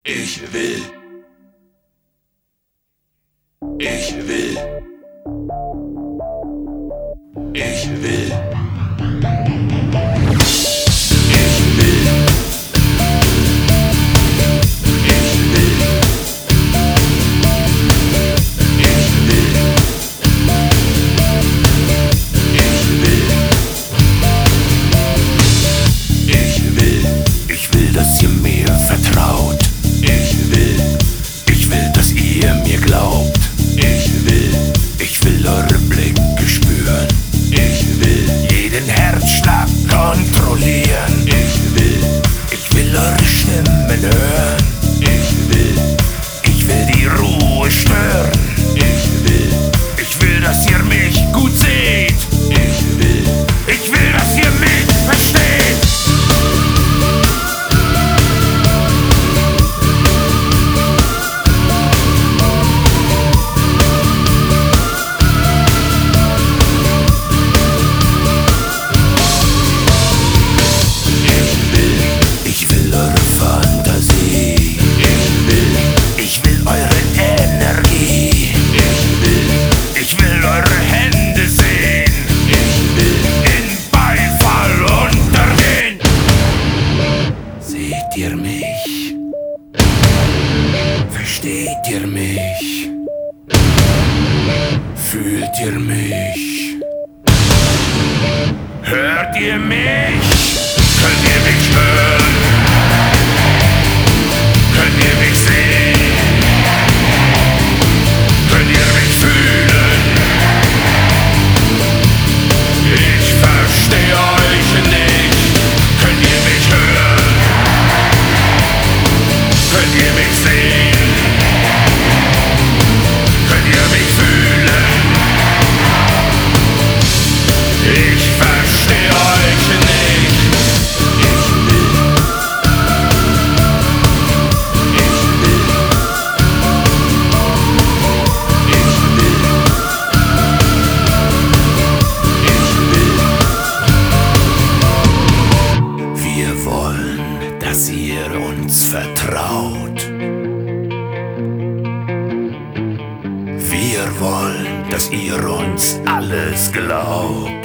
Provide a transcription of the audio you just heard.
Ich will. Ich will. Ich will. Ich will. Ich will. Ich will. Ich will. Ich will. Ich will, dass ihr mir vertraut. Ich will, dass ihr mir glaubt. Ich will eure Blicke spüren. Ich will. Jeden Herzschlag kontrollieren. Ich will eure Stimmen hören. Ich will die Ruhe stören. Ich will, dass ihr mich gut seht. Ich will, dass ihr mich versteht. Ich will eure Fantasie. Ich will eure Energie. Ich will eure Hände sehen. In Beifall untergehen. Seht ihr mich? Versteht ihr mich? Fühlt ihr mich? Hört ihr mich? Könnt ihr mich hören? Könnt ihr mich sehen? Könnt ihr mich fühlen? Ich verstehe euch nicht. Könnt ihr mich hören? Könnt ihr mich sehen? Könnt ihr mich fühlen? Ich verstehe euch nicht. Wir wollen, dass ihr uns vertraut. Wir wollen, dass ihr uns alles glaubt.